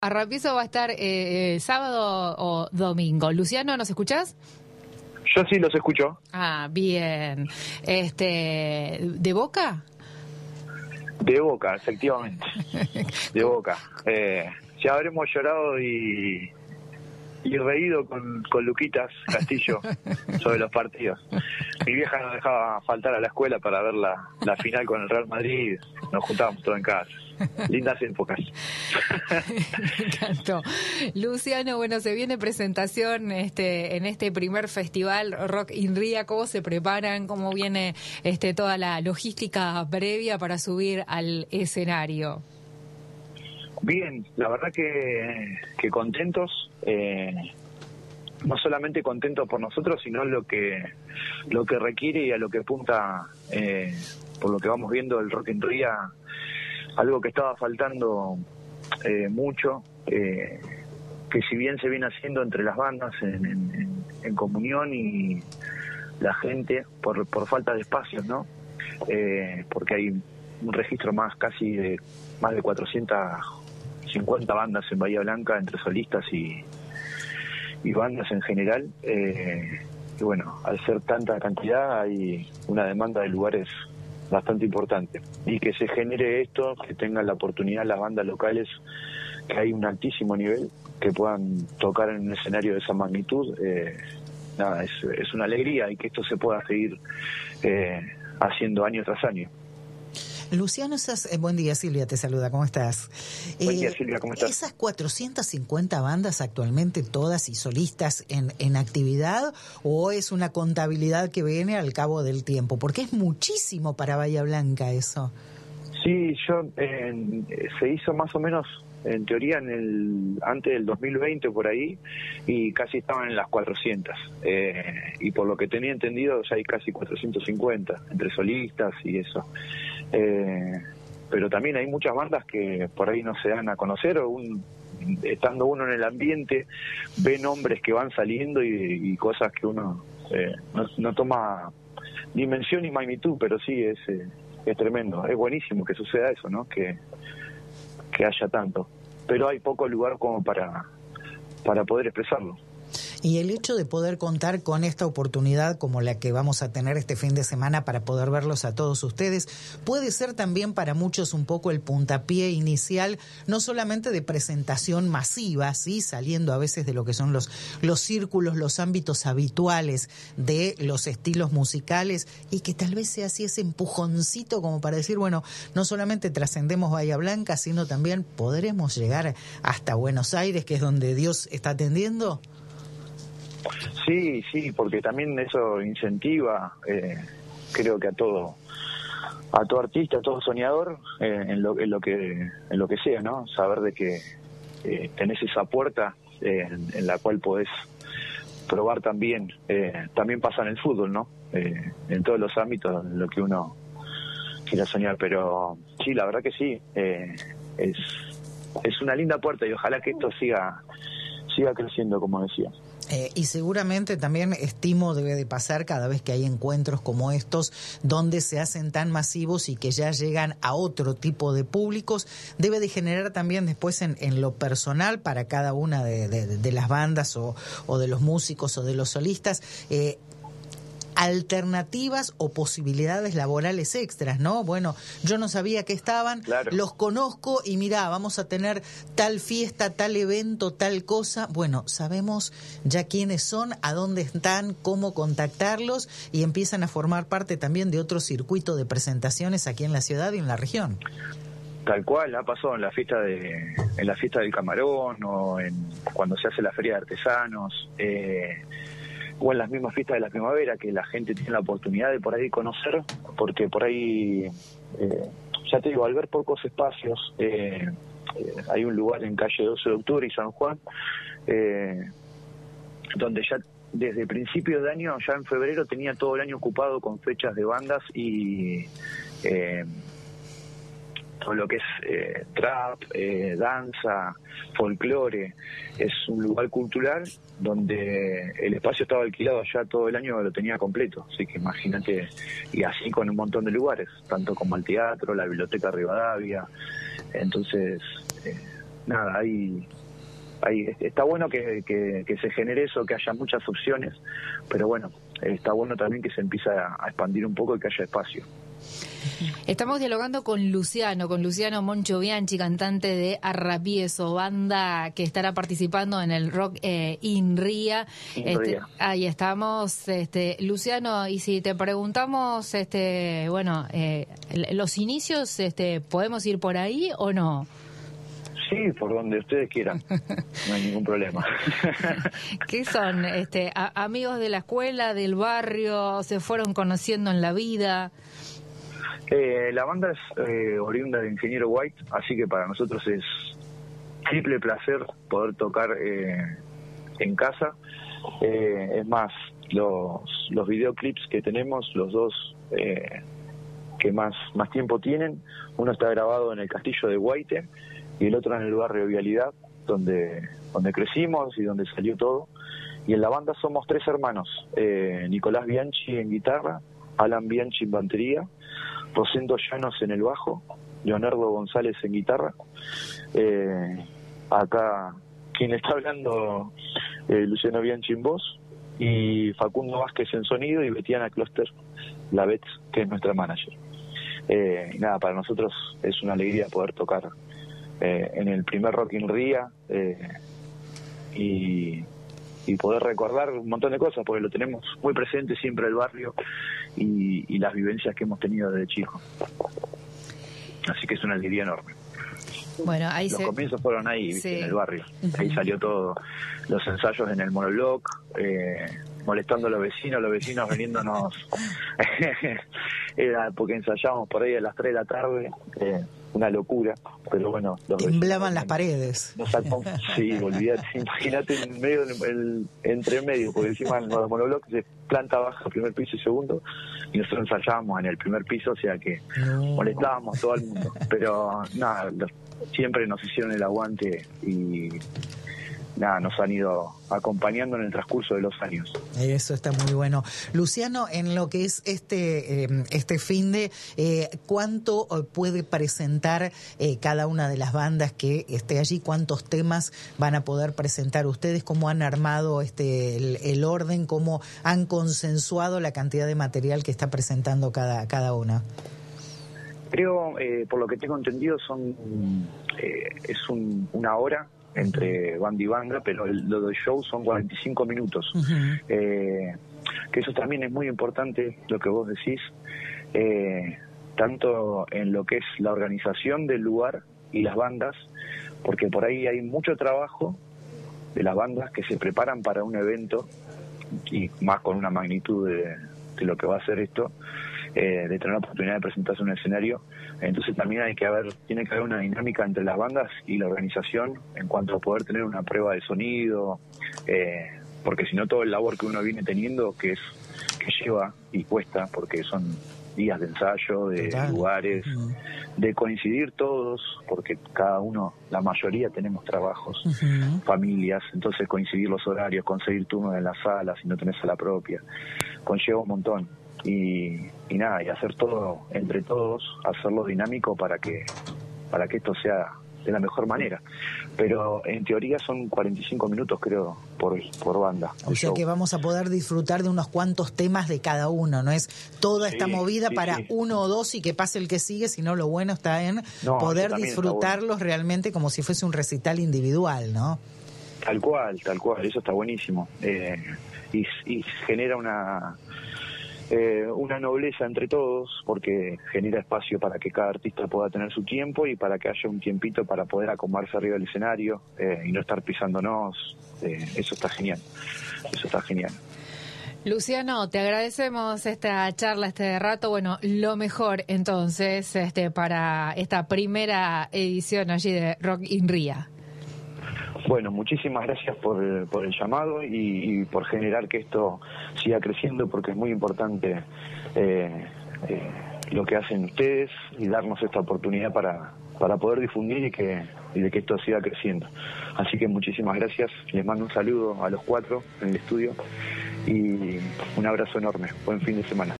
Arrapiezo va a estar sábado o domingo. Luciano, ¿nos escuchás? Yo sí los escucho. Ah, bien. ¿De Boca? De Boca, efectivamente. De Boca. Ya habremos llorado y reído con Luquitas Castillo sobre los partidos. Mi vieja nos dejaba faltar a la escuela para ver la final con el Real Madrid. Nos juntábamos todos en casa. Lindas épocas. Me encantó. Luciano, bueno, se viene presentación en este primer festival Rock in Ria. ¿Cómo se preparan? ¿Cómo viene toda la logística previa para subir al escenario? Bien, la verdad que contentos. No solamente contentos por nosotros, sino lo que requiere y a lo que apunta, por lo que vamos viendo el Rock in Ria, algo que estaba faltando mucho, que si bien se viene haciendo entre las bandas en comunión y la gente por falta de espacios, ¿no? Porque hay un registro más de 450 bandas en Bahía Blanca entre solistas y bandas en general, y bueno, al ser tanta cantidad hay una demanda de lugares bastante importante, y que se genere esto, que tengan la oportunidad las bandas locales, que hay un altísimo nivel, que puedan tocar en un escenario de esa magnitud, es una alegría, y que esto se pueda seguir haciendo año tras año. Luciano, buen día, Silvia te saluda, ¿cómo estás? Buen día, Silvia, ¿cómo estás? ¿Esas 450 bandas actualmente todas y solistas en actividad, o es una contabilidad que viene al cabo del tiempo? Porque es muchísimo para Bahía Blanca eso. Sí, se hizo más o menos, en teoría, antes del 2020 por ahí, y casi estaban en las 400. Y por lo que tenía entendido, ya hay casi 450, entre solistas y eso. Pero también hay muchas bandas que por ahí no se dan a conocer, o estando uno en el ambiente, ve nombres que van saliendo y cosas que uno no toma dimensión y magnitud, pero sí es tremendo. Es buenísimo que suceda eso, ¿no? Que haya tanto, pero hay poco lugar como para poder expresarlo. Y el hecho de poder contar con esta oportunidad como la que vamos a tener este fin de semana para poder verlos a todos ustedes, puede ser también para muchos un poco el puntapié inicial, no solamente de presentación masiva, ¿sí? Saliendo a veces de lo que son los círculos, los ámbitos habituales de los estilos musicales, y que tal vez sea así ese empujoncito como para decir, bueno, no solamente trascendemos Bahía Blanca, sino también podremos llegar hasta Buenos Aires, que es donde Dios está atendiendo. Sí, porque también eso incentiva, creo que a todo artista, a todo soñador, en lo que sea, ¿no? Saber de que tenés esa puerta en la cual podés probar también. También pasa en el fútbol, ¿no? En todos los ámbitos en lo que uno quiera soñar, pero sí, la verdad que sí, es una linda puerta, y ojalá que esto siga creciendo, como decía. Y seguramente también estimo debe de pasar cada vez que hay encuentros como estos, donde se hacen tan masivos y que ya llegan a otro tipo de públicos, debe de generar también después en lo personal para cada una de las bandas o de los músicos o de los solistas, alternativas o posibilidades laborales extras, ¿no? Bueno, yo no sabía que estaban, claro. Los conozco y mirá, vamos a tener tal fiesta, tal evento, tal cosa. Bueno, sabemos ya quiénes son, a dónde están, cómo contactarlos, y empiezan a formar parte también de otro circuito de presentaciones aquí en la ciudad y en la región. Tal cual, ha pasado en la fiesta del Camarón, o cuando se hace la feria de artesanos, o en las mismas fiestas de la primavera, que la gente tiene la oportunidad de por ahí conocer, porque por ahí, ya te digo, al ver pocos espacios, hay un lugar en calle 12 de Octubre y San Juan, donde ya desde principios de año, ya en febrero, tenía todo el año ocupado con fechas de bandas y todo lo que es trap, danza, folclore. Es un lugar cultural donde el espacio estaba alquilado ya todo el año, lo tenía completo, así que imagínate, y así con un montón de lugares, tanto como el teatro, la biblioteca Rivadavia. Entonces nada, ahí está bueno que se genere eso, que haya muchas opciones, pero bueno, está bueno también que se empiece a expandir un poco y que haya espacio. Estamos dialogando con Luciano Moncho Bianchi, cantante de Arrapieso, banda que estará participando en el Rock in Ria. Ahí estamos, Luciano, y si te preguntamos, los inicios, ¿podemos ir por ahí o no? Sí, por donde ustedes quieran, no hay ningún problema. ¿Qué son? ¿Amigos de la escuela, del barrio, se fueron conociendo en la vida? La banda es oriunda de Ingeniero White, así que para nosotros es triple placer poder tocar en casa. Es más, los videoclips que tenemos, los dos que más tiempo tienen, uno está grabado en el castillo de Guaite y el otro en el barrio Vialidad, donde crecimos y donde salió todo. Y en la banda somos 3 hermanos, Nicolás Bianchi en guitarra, Alan Bianchi en batería, Rosendo Llanos en el bajo, Leonardo González en guitarra, acá quien está hablando, Luciano Bianchi en voz, y Facundo Vázquez en sonido, y Betiana Kloster, la Bet, que es nuestra manager. Y nada, para nosotros es una alegría poder tocar en el primer Rock in Ria y poder recordar un montón de cosas, porque lo tenemos muy presente siempre el barrio y las vivencias que hemos tenido desde chico. Así que es una alegría enorme. Bueno, los comienzos fueron ahí, ¿viste? En el barrio. Ahí salió todo, los ensayos en el monobloc, molestando a los vecinos veniéndonos, era porque ensayábamos por ahí a las 3 de la tarde, una locura, pero bueno. Temblaban las paredes. Sí, olvídate, imagínate en medio, entre medio, porque encima los monoblocks de planta baja, primer piso y segundo, y nosotros ensayábamos en el primer piso, o sea que molestábamos a todo el mundo, pero nada, siempre nos hicieron el aguante y nada, nos han ido acompañando en el transcurso de los años. Eso está muy bueno. Luciano, en lo que es este finde, ¿cuánto puede presentar cada una de las bandas que esté allí? ¿Cuántos temas van a poder presentar ustedes? ¿Cómo han armado el orden? ¿Cómo han consensuado la cantidad de material que está presentando cada una? Creo, por lo que tengo entendido, es una hora entre banda y banda, pero lo del show son 45 minutos. Uh-huh. Que eso también es muy importante, lo que vos decís, tanto en lo que es la organización del lugar y las bandas, porque por ahí hay mucho trabajo de las bandas que se preparan para un evento, y más con una magnitud de lo que va a ser esto, de tener la oportunidad de presentarse en un escenario. Entonces también tiene que haber una dinámica entre las bandas y la organización en cuanto a poder tener una prueba de sonido, porque si no todo el labor que uno viene teniendo, que lleva y cuesta, porque son días de ensayo, de lugares, de coincidir todos, porque cada uno, la mayoría tenemos trabajos, familias, entonces coincidir los horarios, conseguir turnos en la sala si no tenés sala propia, conlleva un montón. Y nada, y hacer todo entre todos, hacerlo dinámico para que esto sea de la mejor manera. Pero en teoría son 45 minutos, creo, por banda. O sea que vamos a poder disfrutar de unos cuantos temas de cada uno, no es toda esta movida para uno o dos y que pase el que sigue, sino lo bueno está en poder disfrutarlos realmente como si fuese un recital individual, ¿no? Tal cual, eso está buenísimo. Y genera una nobleza entre todos, porque genera espacio para que cada artista pueda tener su tiempo y para que haya un tiempito para poder acomodarse arriba del escenario y no estar pisándonos. Eso está genial. Luciano, te agradecemos esta charla, este rato. Bueno, lo mejor entonces para esta primera edición allí de Rock in Ria. Bueno, muchísimas gracias por el llamado y por generar que esto siga creciendo, porque es muy importante lo que hacen ustedes y darnos esta oportunidad para poder difundir y de que esto siga creciendo. Así que muchísimas gracias, les mando un saludo a los 4 en el estudio y un abrazo enorme. Buen fin de semana.